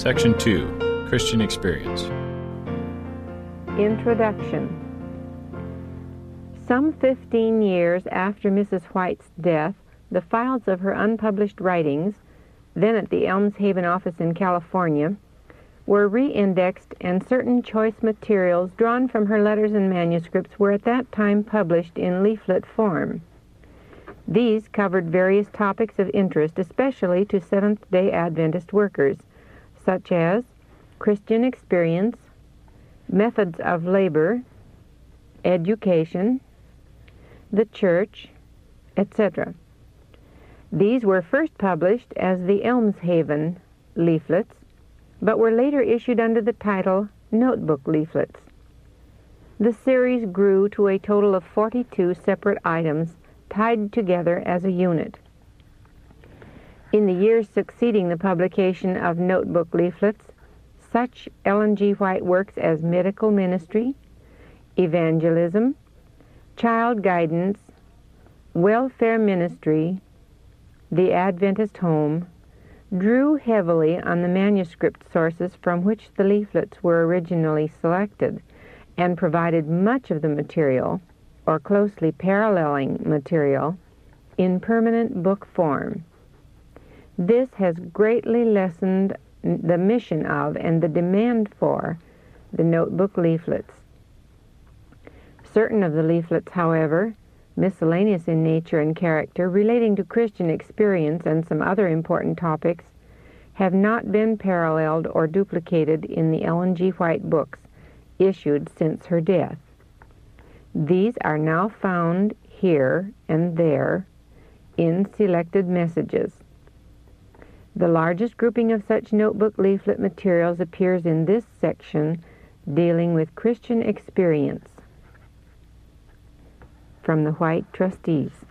Section 2, Christian Experience. Introduction. Some 15 years after Mrs. White's death, the files of her unpublished writings, then at the Elms Haven office in California, were re-indexed, and certain choice materials drawn from her letters and manuscripts were at that time published in leaflet form. These covered various topics of interest, especially to Seventh-day Adventist workers, such as Christian experience, methods of labor, education, the church, etc. These were first published as the Elms Haven leaflets, but were later issued under the title Notebook Leaflets. The series grew to a total of 42 separate items tied together as a unit. In the years succeeding the publication of Notebook Leaflets, such Ellen G. White works as medical ministry, evangelism, child guidance, welfare ministry, the Adventist home, drew heavily on the manuscript sources from which the leaflets were originally selected, and provided much of the material, or closely paralleling material, in permanent book form. This has greatly lessened the mission of and the demand for the notebook leaflets. Certain of the leaflets, however, miscellaneous in nature and character, relating to Christian experience and some other important topics, have not been paralleled or duplicated in the Ellen G. White books issued since her death. These are now found here and there in selected messages. The largest grouping of such notebook leaflet materials appears in this section dealing with Christian experience from the White Trustees.